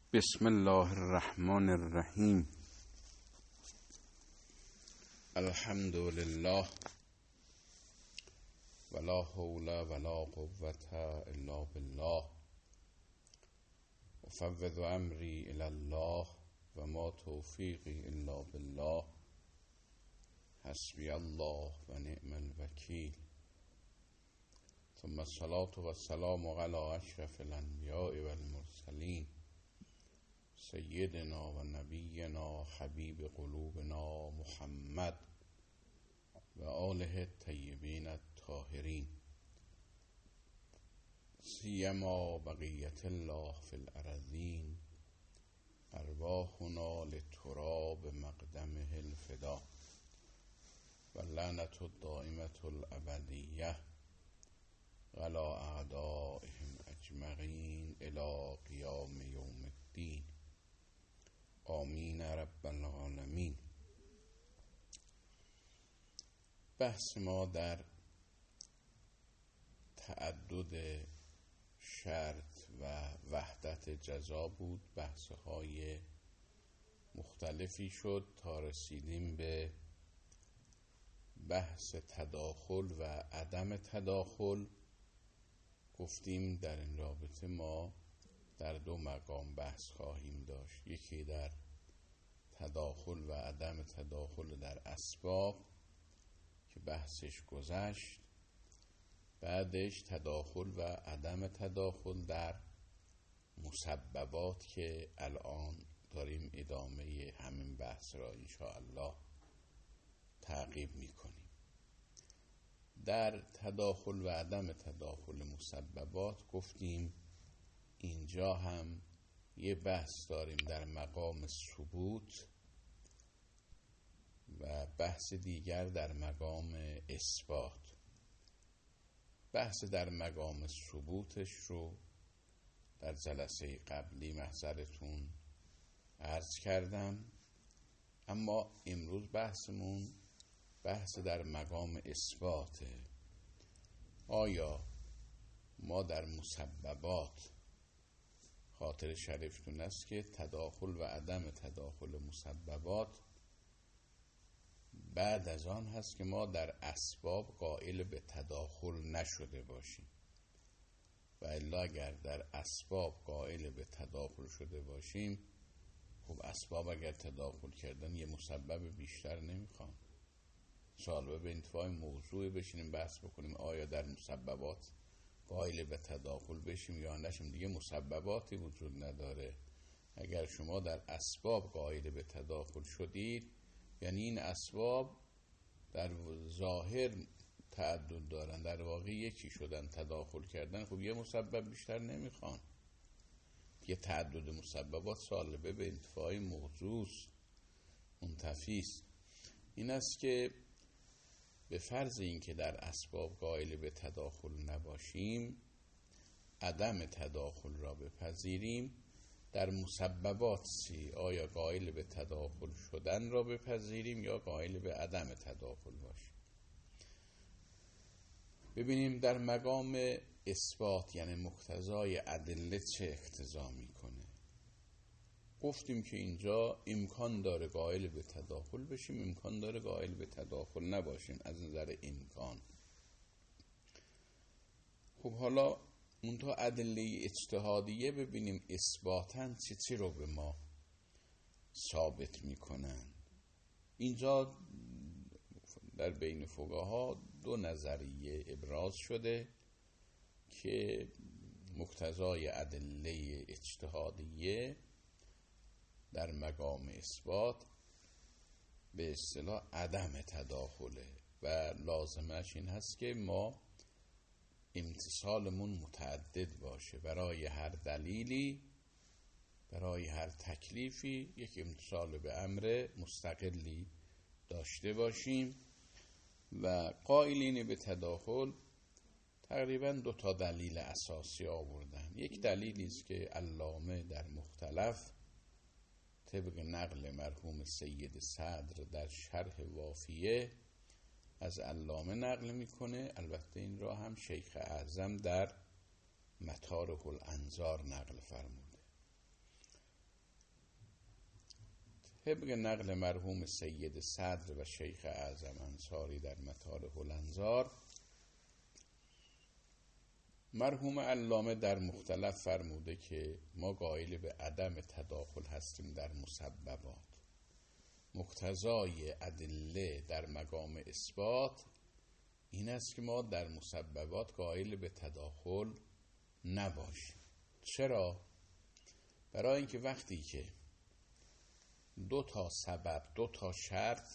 بسم الله الرحمن الرحیم. الحمد لله ولا حول ولا قوة الا بالله افوض امری الی الله و ما توفیقی الا بالله حسبی الله و نعم الوکیل. ثم الصلاة والسلام علی اشرف الانبیاء والمرسلین سیدنا و نبینا حبیب قلوبنا محمد و آله الطیبین الطاهرین سیما بقیت الله فی الارضین ارواحنا لتراب مقدمه الفدا و لعنت الدائمة الابدیه علی اعدائهم اجمعین الی قیام یوم الدین. آمین رب العالمین. بحث ما در تعدد شرط و وحدت جزا بود. بحث‌های مختلفی شد تا رسیدیم به بحث تداخل و عدم تداخل. گفتیم در این رابطه ما در دو مقام بحث خواهیم داشت، یکی در تداخل و عدم تداخل در اسباب که بحثش گذشت، بعدش تداخل و عدم تداخل در مسببات که الان داریم ادامه همین بحث را انشاءالله تعقیب میکنیم. در تداخل و عدم تداخل مسببات گفتیم اینجا هم یه بحث داریم در مقام ثبوت و بحث دیگر در مقام اثبات. بحث در مقام ثبوتش رو در جلسه قبلی محضرتون عرض کردم، اما امروز بحثمون بحث در مقام اثباته. آیا ما در مسببات، خاطر شریفتون است که تداخل و عدم تداخل مسببات بعد از آن هست که ما در اسباب قائل به تداخل نشده باشیم، و الا اگر در اسباب قائل به تداخل شده باشیم، خب اسباب اگر تداخل کردن یه مسبب بیشتر نمیخوان. سوال به انتفاع موضوع بشینیم بحث بکنیم آیا در مسببات قائل به تداخل بشیم یا نشیم، دیگه مسبباتی وجود نداره. اگر شما در اسباب قائل به تداخل شدید، یعنی این اسباب در ظاهر تعدد دارن، در واقع یکی شدن، تداخل کردن، خب یه مسبب بیشتر نمیخوان. یه تعدد مسببات سالبه به انتفاع موضوع منتفیست. این است که به فرض این که در اسباب قائل به تداخل نباشیم، عدم تداخل را بپذیریم، در مسببات آیا قائل به تداخل شدن را بپذیریم یا قائل به عدم تداخل باشیم. ببینیم در مقام اثبات یعنی مقتضای ادله چه اقتضا میکنه. گفتیم که اینجا امکان داره قائل به تداخل بشیم، امکان داره قائل به تداخل نباشیم از نظر امکان. خب حالا منتها ادله اجتهادیه ببینیم اثباتاً چی رو به ما ثابت میکنن. اینجا در بین فقها دو نظریه ابراز شده که مقتضای ادله اجتهادیه در مقام اثبات به اصطلاح عدم تداخله و لازمش این هست که ما امتصالمون متعدد باشه. برای هر دلیلی، برای هر تکلیفی یک امتصال به امر مستقلی داشته باشیم. و قائلین به تداخل تقریبا دو تا دلیل اساسی آوردن. یک دلیلی است که علامه در مختلف طبق نقل مرحوم سید صدر در شرح وافیه از علامه نقل میکنه. البته این را هم شیخ اعظم در مطارح الانظار نقل فرموده. طبق نقل مرحوم سید صدر و شیخ اعظم انصاری در مطالع هلنزار، مرحوم علامه در مختلف فرموده که ما قائل به عدم تداخل هستیم در مسببات. مقتضای ادله در مقام اثبات این است که ما در مسببات قائل به تداخل نباشیم. چرا؟ برای اینکه وقتی که دو تا سبب، دو تا شرط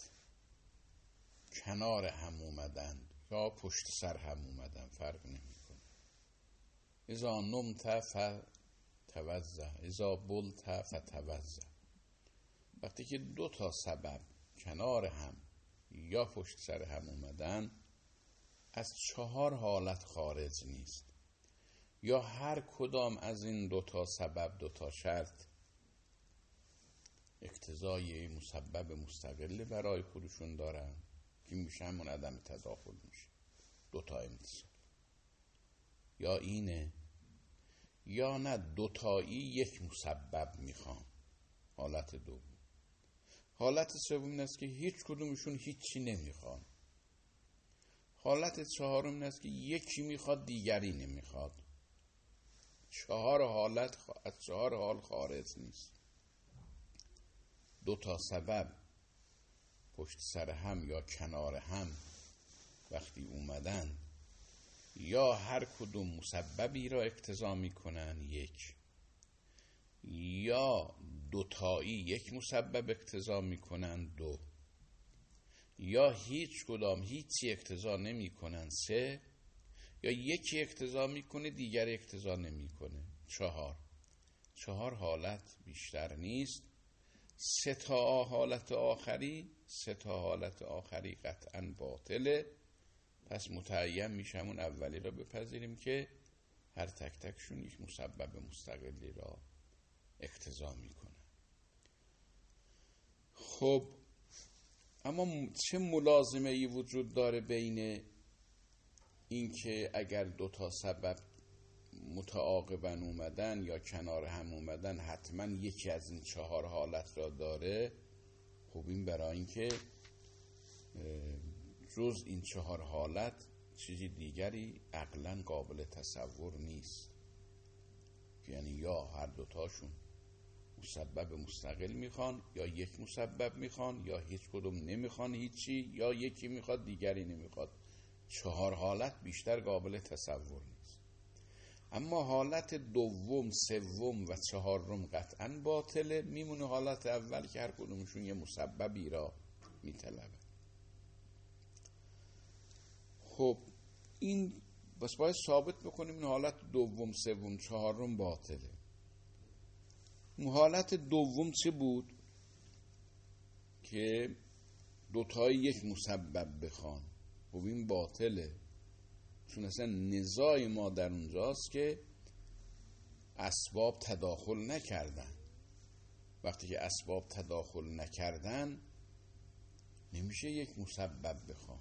کنار هم اومدن یا پشت سر هم اومدن فرق نمیکنه. اذا نمت فتوضا، اذا بلت فتوضا. وقتی که دو تا سبب کنار هم یا پشت سر هم اومدن، از 4 حالت خارج نیست. یا هر کدام از این دو تا سبب، دو تا شرط اقتضای مسبب مستقل برای خودشون دارن که میشه همون عدم تداخل میشه. دو تا امتصال یا اینه یا نه دوتایی یک مسبب میخوان. حالت دوم. حالت سوم این است که هیچ کدومشون هیچی نمیخوان. حالت چهارم این است که یکی میخواد دیگری نمیخواد. 4 حالت از 4 حال خارج نیست. دو تا سبب پشت سر هم یا کنار هم وقتی اومدن، یا هر کدوم مسببی را اقتضا میکنن یک، یا دوتایی یک مسبب اقتضا میکنن 2، یا هیچ کدام هیچی اقتضا نمیکنن 3، یا یکی اقتضا میکنه دیگر اقتضا نمیکنه 4. 4 حالت بیشتر نیست. 3 تا حالت آخری قطعا باطله. پس متعین میشه همون اولی را بپذیریم که هر تک تکشون یک مسبب مستقلی را اقتضا میکنه. خب اما چه ملازمه ای وجود داره بین این که اگر 2 تا سبب متعاقباً اومدن یا کنار هم اومدن حتما یکی از این 4 حالت را داره؟ خب این برای این که جز این 4 حالت چیزی دیگری عقلاً قابل تصور نیست. یعنی یا هر دوتاشون مسبب مستقل میخوان، یا یک مسبب میخوان، یا هیچ کدوم نمیخوان هیچی، یا یکی میخواد دیگری نمیخواد. 4 حالت بیشتر قابل تصور نیست. اما حالت دوم، سوم و 4 قطعا باطله. میمونه حالت اول که هر کدومشون یه مسببی را میطلبه. خب این بس باید ثابت بکنیم این حالت دوم، سوم، 4 باطله. حالت دوم چه بود؟ که دوتایی یک مسبب بخوان. خب این باطله، چون اصلا نزاع ما در اونجاست که اسباب تداخل نکردن. وقتی که اسباب تداخل نکردن نمیشه یک مسبب بخوان.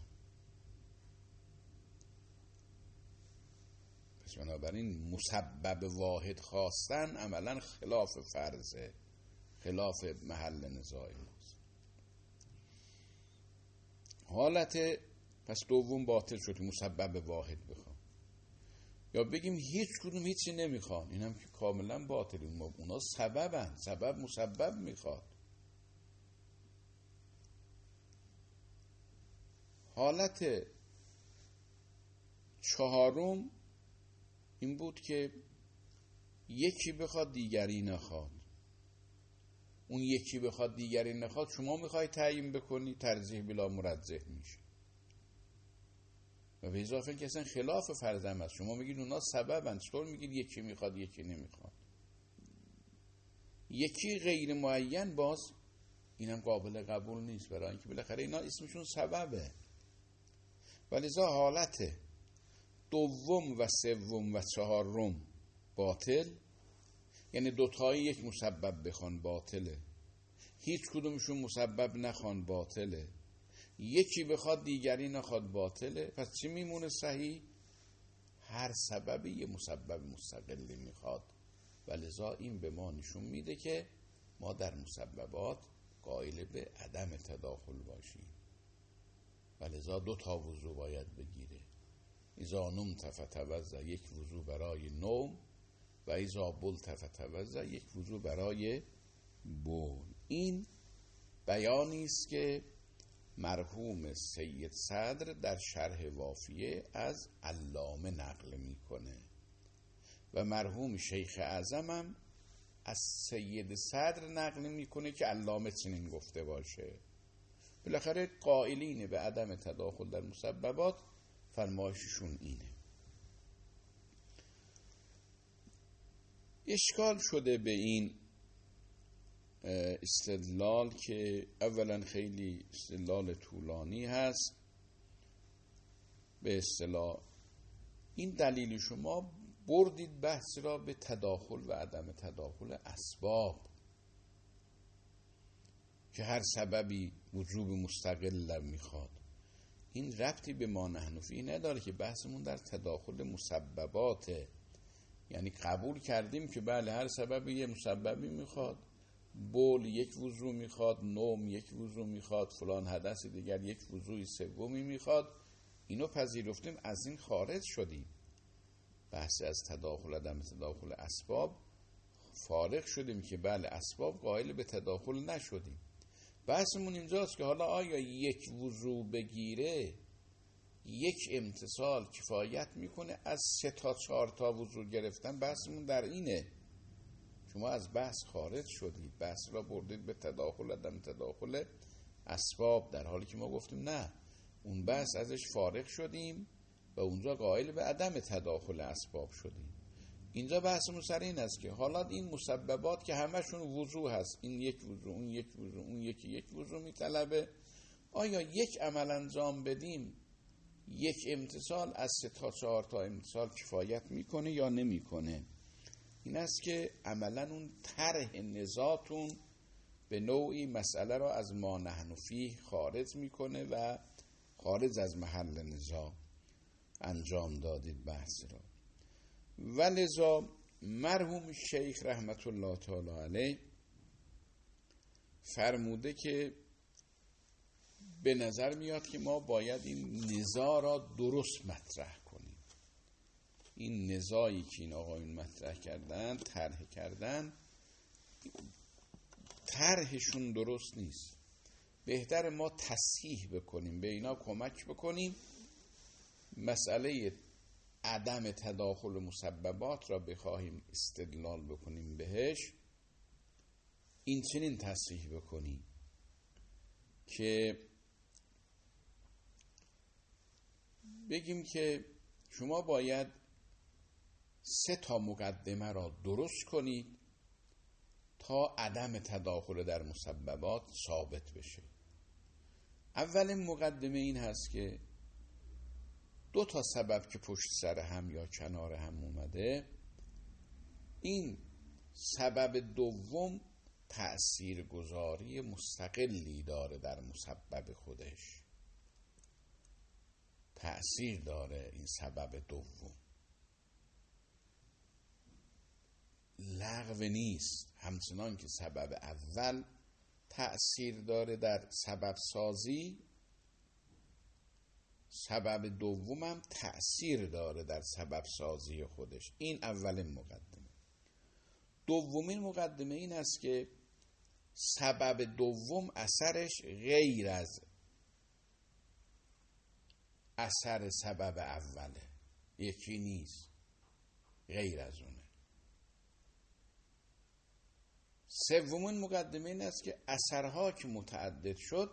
پس بنابراین مسبب واحد خواستن عملا خلاف فرضه، خلاف محل نزاع ماست. حالت پس دوم باطل شد، مسبب واحد بخوان. یا بگیم هیچ کدوم هیچی نمیخوان، این هم که کاملا باطل. اونا سببن، سبب مسبب میخواد. حالت 4 این بود که یکی بخواد دیگری نخواد. اون یکی بخواد دیگری نخواد، شما میخوای تعیین بکنی، ترجیح بلا مرجح میشه. و به اضافه که اصلا خلاف فرض هم هست. شما میگید اونا سببن، چطور میگید یکی میخواد یکی نمیخواد؟ یکی غیر معین، باز اینم قابل قبول نیست، برای اینکه بالاخره اینا اسمشون سببه. ولذا حالت دوم و سوم و 4 باطل، یعنی دوتایی یک مسبب بخوان باطله، هیچ کدومشون مسبب نخوان باطله، یکی بخواد دیگری نخواد باطله. پس چی میمونه صحیح؟ هر سببی یه مسبب مستقلی میخواد. ولذا این به ما نشون میده که ما در مسببات قائل به عدم تداخل باشیم. و لذا 2 وضو باید بگیره. اذا نمت فتوضا، یک وضو برای نوم، و اذا بلت فتوضا، یک وضو برای بول. این بیانی است که مرحوم سید صدر در شرح وافیه از علامه نقل میکنه و مرحوم شیخ اعظم هم از سید صدر نقل میکنه که علامه چنین گفته باشه. بالاخره قائلین به عدم تداخل در مسببات فرمایششون اینه. اشکال شده به این استدلال که اولا خیلی استدلال طولانی هست. به اصطلاح این دلیل شما بردید بحث را به تداخل و عدم تداخل اسباب که هر سببی وجوب مستقل میخواد. این ربطی به ما نحن فیه نداره که بحثمون در تداخل مسبباته. یعنی قبول کردیم که بله هر سببی یه مسببی میخواد، بول یک وضو میخواد، نوم یک وضو میخواد، فلان حدث دیگر یک وضوی سومی میخواد، اینو پذیرفتیم، از این خارج شدیم. بحث از تداخل عدم تداخل اسباب فارغ شدیم که بله اسباب قائل به تداخل نشدیم. بحثمون اینجاست که حالا آیا یک وضو بگیره یک امتصال کفایت میکنه از 3 تا 4 تا وضو گرفتن؟ بحثمون در اینه. شما از بحث خارج شدید، بحث را بردید به تداخل عدم تداخل اسباب، در حالی که ما گفتیم نه، اون بحث ازش فارغ شدیم و اونجا قائل به عدم تداخل اسباب شدیم. اینجا بحثمون سر این است که حالا این مسببات که همشون وضو هست، این یک وضو، اون یک وضو، اون یک وضو میطلبه، آیا یک عمل انجام بدیم یک امتصال از 3 تا 4 تا امتصال کفایت میکنه یا نمیکنه؟ این است که عملا اون طرح نزاعتون به نوعی مسئله را از ما نحن فیه خارج میکنه و خارج از محل نزاع انجام دادید بحث را. ولذا مرحوم شیخ رحمت الله تعالی علیه فرموده که به نظر میاد که ما باید این نزاع را درست مطرح کنیم. این نزاعی که این آقایون مطرح کردن، طرح کردن، طرحشون درست نیست. بهتر ما تصحیح بکنیم، به اینا کمک بکنیم، مسئله عدم تداخل مسببات را بخواهیم استدلال بکنیم بهش، این چنین تصحیح بکنیم که بگیم که شما باید 3 تا مقدمه را درست کنید تا عدم تداخل در مسببات ثابت بشه. اول مقدمه این هست که 2 تا سبب که پشت سر هم یا کنار هم اومده، این سبب دوم تأثیرگذاری مستقلی داره در مسبب خودش، تأثیر داره این سبب دوم، لغو نیست. همچنان که سبب اول تأثیر داره در سبب سازی، سبب دوم هم تأثیر داره در سبب سازی خودش. این اول مقدمه. دومین مقدمه این است که سبب دوم اثرش غیر از اثر سبب اوله، یکی نیست، غیر از اونه. سومین مقدمه این است که اثرها که متعدد شد،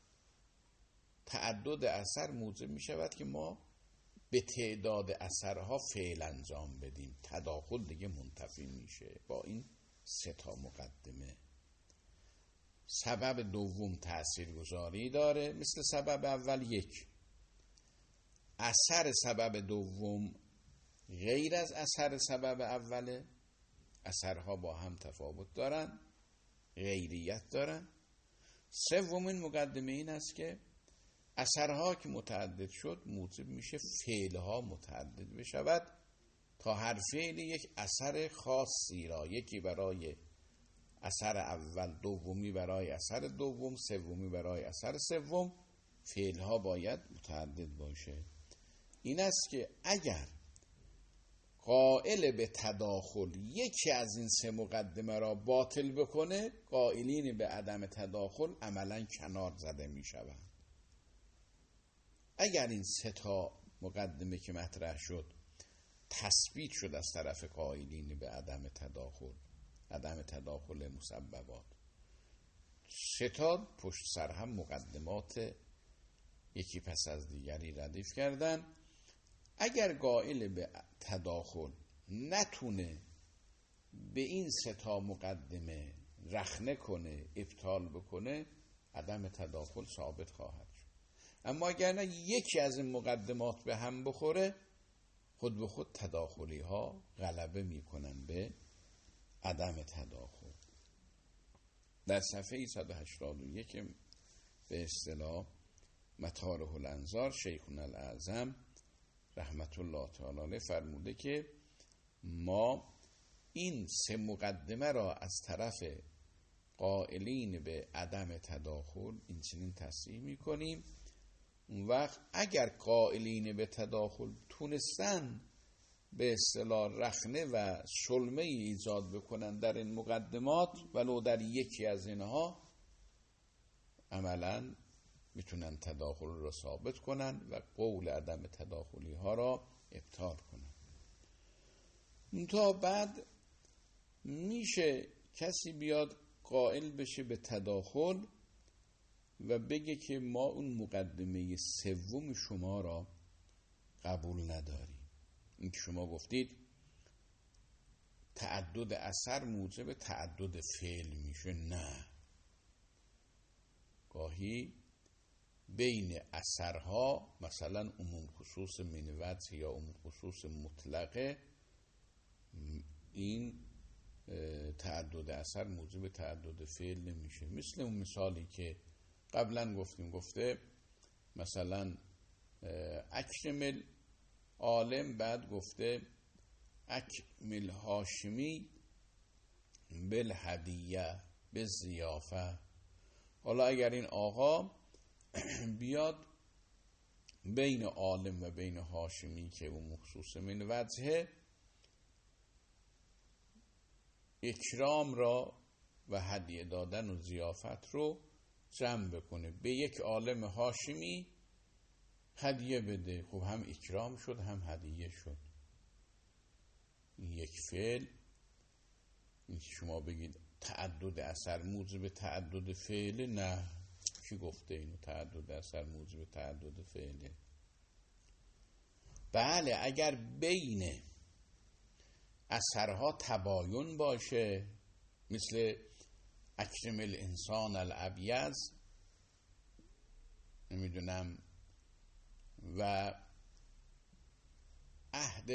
تعدد اثر موجب می شود که ما به تعداد اثرها فعل انجام بدیم، تداخل دیگه منتفی میشه. با این 3 تا مقدمه سبب دوم تأثیرگذاری داره مثل سبب اول، یک اثر سبب دوم غیر از اثر سبب اوله، اثرها با هم تفاوت دارن، غیریت دارن. سومین مقدمه این است که اثرها که متعدد شد موجب میشه فعلها متعدد بشود تا هر فعل یک اثر خاصی را، یکی برای اثر اول دومی برای اثر دوم، سومی برای اثر سوم، فعلها باید متعدد باشه. این است که اگر قائل به تداخل یکی از این سه مقدمه را باطل بکنه، قائلین به عدم تداخل عملا کنار زده می شوند. اگر این سه تا مقدمه که مطرح شد تثبیت شد از طرف قائلین به عدم تداخل مسببات، سه تا پشت سر هم مقدمات یکی پس از دیگری ردیف کردن، اگر قائل به تداخل نتونه به این سه تا مقدمه رخنه کنه، ابطال بکنه، عدم تداخل ثابت خواهد شد. اما اگر نه یکی از این مقدمات به هم بخوره، خود به خود تداخلی ها غلبه میکنن به عدم تداخل. در صفحه 181 به اصطلاح مطارح الانظار، شیخنا الاعظم رحمت الله تعالی علیه فرموده که ما این سه مقدمه را از طرف قائلین به عدم تداخل این چنین تصریح میکنیم. اون وقت اگر قائلین به تداخل تونستن به اصطلاح رخنه و شلمه ایجاد بکنن در این مقدمات، ولو در یکی از اینها، عملاً میتونن تداخل را ثابت کنن و قول عدم تداخلی ها را ابطال کنن. تا بعد میشه کسی بیاد قائل بشه به تداخل و بگه که ما اون مقدمه سوم شما را قبول نداریم. این که شما گفتید تعدد اثر موجب تعدد فعل میشه. نه، گاهی بین اثرها مثلا عموم خصوص منوت یا عموم خصوص مطلقه، این تعدد اثر موجب تعدد فعل نمیشه. مثل اون مثالی که قبلا گفته مثلا اکمل عالم، بعد گفته اکمل هاشمی بالهدیه بالضیافه. حالا اگر این آقا بیاد بین عالم و بین هاشمی که اون مخصوص من وجهه، اکرام را و هدیه دادن و ضیافت رو جمع بکنه، به یک عالم هاشمی هدیه بده، خب هم اکرام شد هم هدیه شد. این یک فعل، این شما بگید تعدد اثر موجب تعدد فعل، نه، کی گفته اینو تعدد اثر موجب تعدد فعله؟ بله، اگر بین اثرها تباین باشه، مثل اکرم الانسان الابیض، نمیدونم، و عهد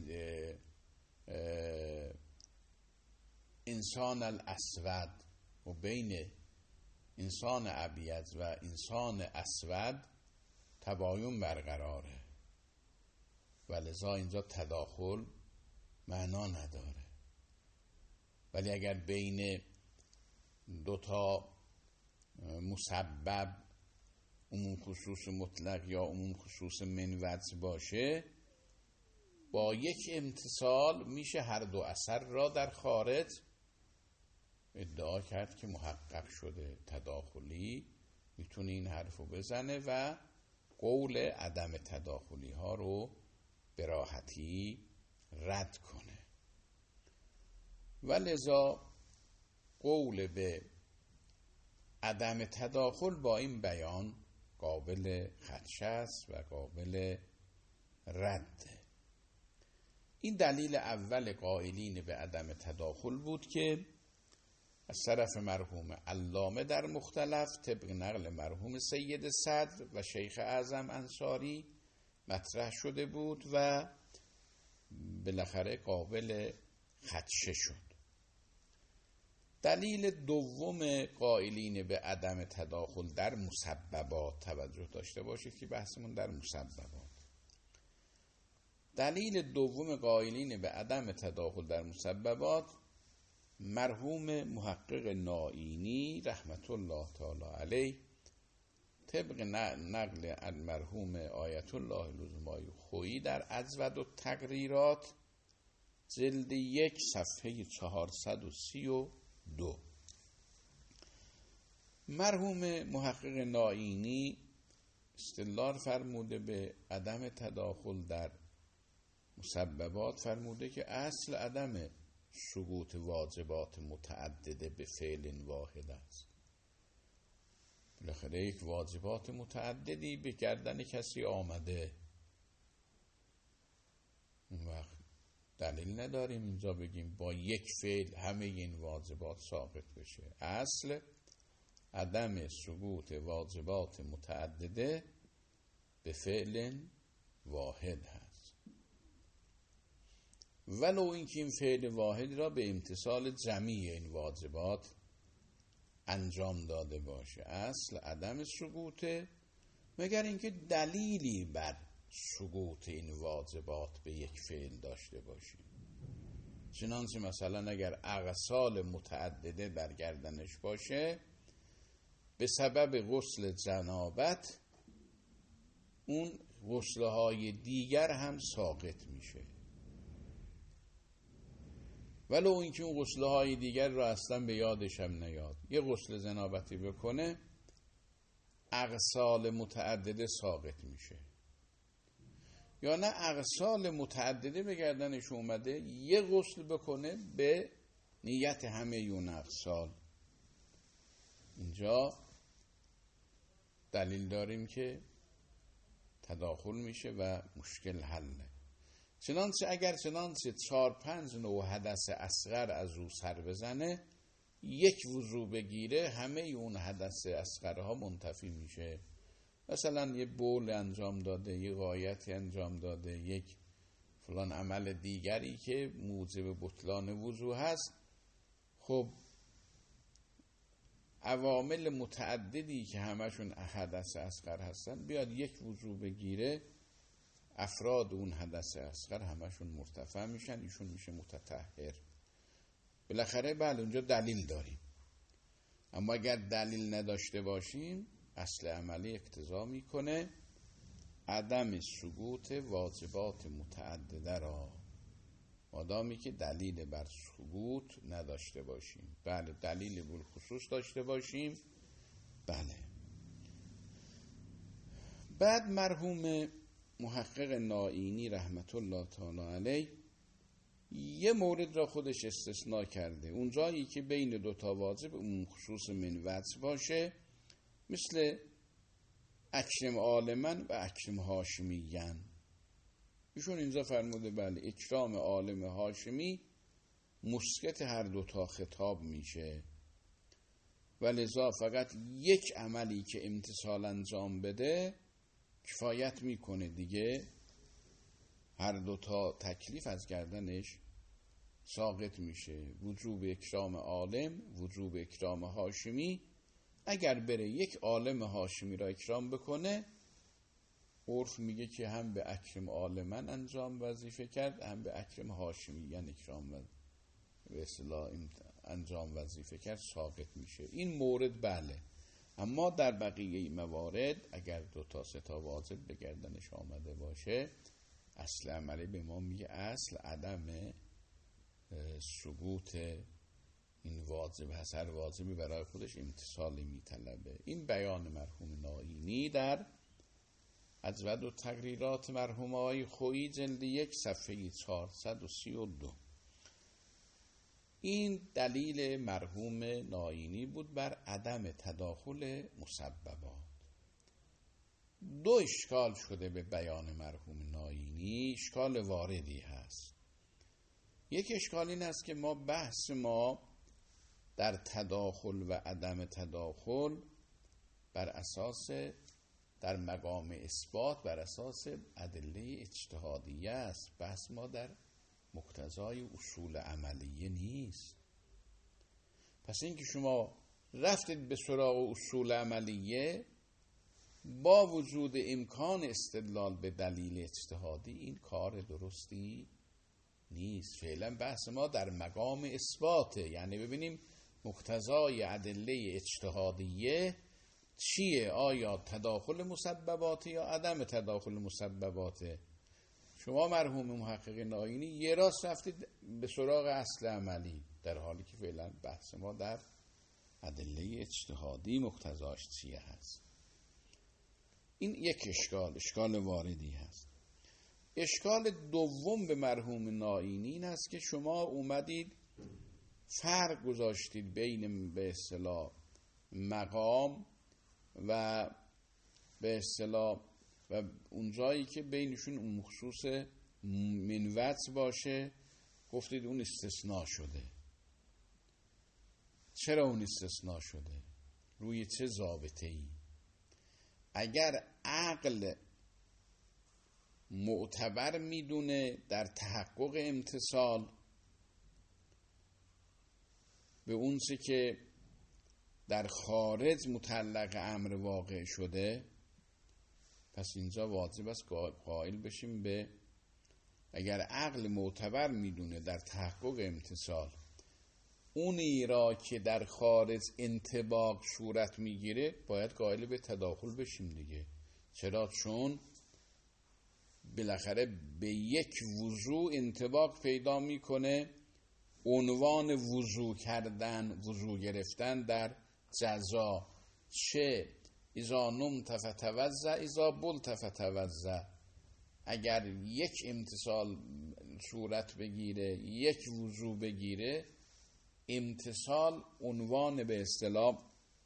انسان الاسود، و بین انسان ابیض و انسان اسود تباین برقراره و لذا اینجا تداخل معنا نداره. ولی اگر بین دوتا مسبب عموم خصوص مطلق یا عموم خصوص منوج باشه، با یک امتصال میشه هر دو اثر را در خارج ادعا کرد که محقق شده. تداخلی میتونه این حرفو بزنه و قول عدم تداخلی ها رو به راحتی رد کنه. و لذا قول به عدم تداخل با این بیان قابل خدشه است و قابل رده. این دلیل اول قائلین به عدم تداخل بود که از طرف مرحوم علامه در مختلف طبق نقل مرحوم سید صدر و شیخ اعظم انصاری مطرح شده بود و بالاخره قابل خدشه شد. دلیل دوم قائلین به عدم تداخل در مسببات، توجه داشته باشید که بحثمون در مسببات. دلیل دوم قائلین به عدم تداخل در مسببات مرحوم محقق نائینی رحمت الله تعالی علیه طبق نقل المرحوم آیت الله العظمای خویی در اجود التقریرات جلد 1 صفحه 432 مرحوم محقق نائینی استدلال فرموده به عدم تداخل در مسببات، فرموده که اصل عدم سقوط واجبات متعدده به فعل واحد است. بالاخره یک واجبات متعددی به گردن کسی آمده، اون وقت دلیل نداریم اینجا بگیم با یک فعل همه این واجبات ساقط بشه. اصل عدم سقوط واجبات متعدده به فعل واحد هست، ولو اینکه این فعل واحد را به امتثال جمیع این واجبات انجام داده باشه. اصل عدم سقوطه مگر اینکه دلیلی بر سقوط این واجبات به یک فعل داشته باشیم. چنانچه مثلا اگر اغسال متعدده بر گردنش باشه، به سبب غسل جنابت اون غسلهای دیگر هم ساقط میشه، ولو اینکه اون غسلهای دیگر رو اصلا به یادش هم نیاد. یه غسل جنابتی بکنه اغسال متعدده ساقط میشه، یا نه اغسال متعدده به گردنش اومده یه غسل بکنه به نیت همه اون اغسال، اینجا دلیل داریم که تداخل میشه و مشکل حله. چنانچه اگر 4-5 نوع حدث اصغر از رو سر بزنه، یک وضو بگیره، همه اون حدث اصغرها منتفی میشه. مثلا یه بول انجام داده، یه غایتی انجام داده، یک فلان عمل دیگری که موجب بطلان وضو هست، خب عوامل متعددی که همشون حدث اصغر هستن بیاد یک وضو بگیره، افراد اون حدث اصغر همشون مرتفع میشن، ایشون میشه متطهر. بالاخره بله اونجا دلیل داریم، اما اگر دلیل نداشته باشیم اصل عملی اقتضا میکنه عدم سقوط واجبات متعدده را، مادامی که دلیل بر سقوط نداشته باشیم. بله دلیل بالخصوص داشته باشیم. بله. بعد مرحوم محقق نائینی رحمت الله تعالی علیه یه مورد را خودش استثناء کرده، اون جایی که بین دوتا واجب اون خصوص من وجه باشه، مثل اکرم عالمن و اکرم هاشمیین. ایشون اینجا فرموده بله اکرام عالم هاشمی مسکت هر دوتا خطاب میشه و لذا فقط یک عملی که امتثال انجام بده کفایت میکنه دیگه، هر دوتا تکلیف از گردنش ساقط میشه. وجوب اکرام عالم، وجوب اکرام هاشمی. اگر بره یک عالم هاشمی را اکرام بکنه، عرف میگه که هم به اکرم عالمن انجام وظیفه کرد، هم به اکرم هاشمیین اکرام و به اصطلاح انجام وظیفه کرد، ساقط میشه. این مورد بله، اما در بقیه موارد اگر 2-3 واجب به گردنش آمده باشه، اصل عملی به ما میگه اصل عدم سقوط این واجب هست، هر واجبی برای خودش امتثالی میطلبه. این بیان مرحوم نائینی در اجود التقریرات مرحوم آقای خویی جلد 1 صفحه 432. این دلیل مرحوم نائینی بود بر عدم تداخل مسببات. 2 اشکال شده به بیان مرحوم نائینی، اشکال واردی هست. یک اشکال این است که بحث ما در تداخل و عدم تداخل بر اساس در مقام اثبات بر اساس ادله اجتهادیه است. بحث ما در مقتضای اصول عملیه نیست. پس اینکه شما رفتید به سراغ اصول عملیه با وجود امکان استدلال به دلیل اجتهادی، این کار درستی نیست. فعلا بحث ما در مقام اثباته، یعنی ببینیم مقتضای ادله اجتهادیه چیه، آیا تداخل مسبباته یا عدم تداخل مسبباته. شما مرحوم محققین آیینی یه راست رفتید به سراغ اصل عملی، در حالی که فعلا بحث ما در ادله اجتهادی مقتضاش چیه هست. این یک اشکال واردی هست. اشکال دوم به مرحوم نائینی این است که شما اومدید فرق گذاشتید بین به اصطلاح مقام و به اصطلاح و اون جایی که بینشون اون مخصوص منوط باشه گفتید اون استثناء شده. چرا اون استثناء شده؟ روی چه ضابطه‌ای؟ اگر عقل معتبر میدونه در تحقق امتصال به اون چه که در خارج متعلق امر واقع شده، پس اینجا واجب است قائل بشیم به، اگر عقل معتبر میدونه در تحقق امتصال اونی را که در خارج انطباق صورت میگیره باید قائل به تداخل بشیم دیگه. چرا؟ چون بالاخره به یک وضوع انطباق پیدا میکنه. عنوان وضوع کردن، وضوع گرفتن در جزا، چه اذا نمت فتوضا اذا بلت فتوضا، اگر یک امتصال صورت بگیره، یک وضوع بگیره، امتصال عنوان به اصطلاح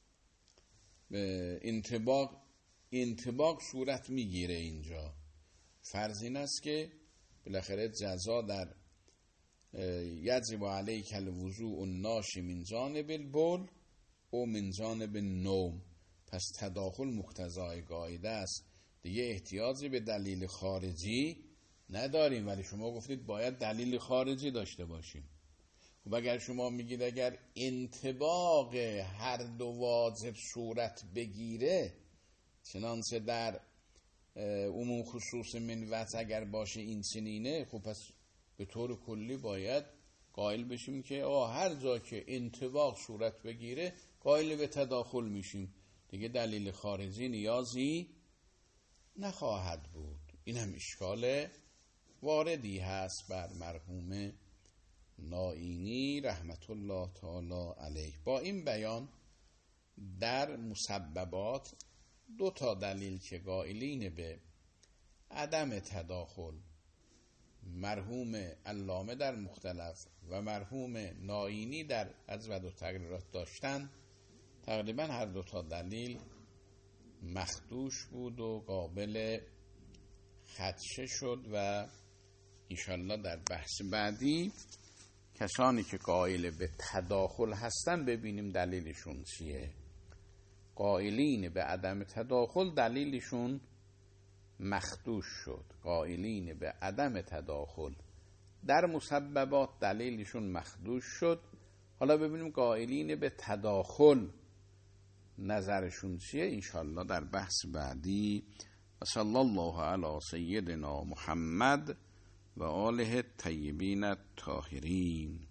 انطباق صورت میگیره. اینجا فرض این است که بالاخره جزا در یجب علیک الوضوء الناشی من جانب البول او من جانب النوم، پس تداخل مقتضای قاعده است دیگه، احتیاجی به دلیل خارجی نداریم. ولی شما گفتید باید دلیل خارجی داشته باشیم. خب اگر شما میگید اگر انطباق هر دو واجب صورت بگیره، چنانچه در عموم خصوص منوط اگر باشه این چنینه، خب پس به طور کلی باید قائل بشیم که هر جا که انطباق صورت بگیره قائل به تداخل میشیم دیگه، دلیل خارجی نیازی نخواهد بود. این هم اشکال واردی هست بر مرحوم نائینی رحمت الله تعالی علیه. با این بیان در مسببات دو تا دلیل که قائلین به عدم تداخل مرحوم علامه در مختلف و مرحوم نائینی در اجود و تقریرات داشتن، تقریبا هر دو تا دلیل مخدوش بود و قابل خدشه شد و انشالله در بحث بعدی کسانی که قائل به تداخل هستن ببینیم دلیلشون چیه. قائلین به عدم تداخل دلیلشون مخدوش شد، قائلین به عدم تداخل در مسببات دلیلشون مخدوش شد. حالا ببینیم قائلین به تداخل نظرشون چیه انشالله در بحث بعدی. و صلی الله علی سیدنا محمد و آله الطیبین الطاهرین.